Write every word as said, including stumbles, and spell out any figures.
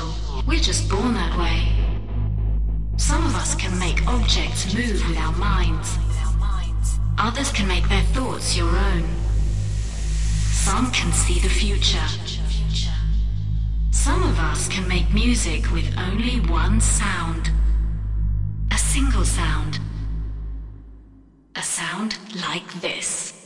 mortal. We're just born that way. Some of us can make objects move with our minds. Others can make their thoughts your own. Some can see the future. Some of us can make music with only one sound. A single sound. A sound like this.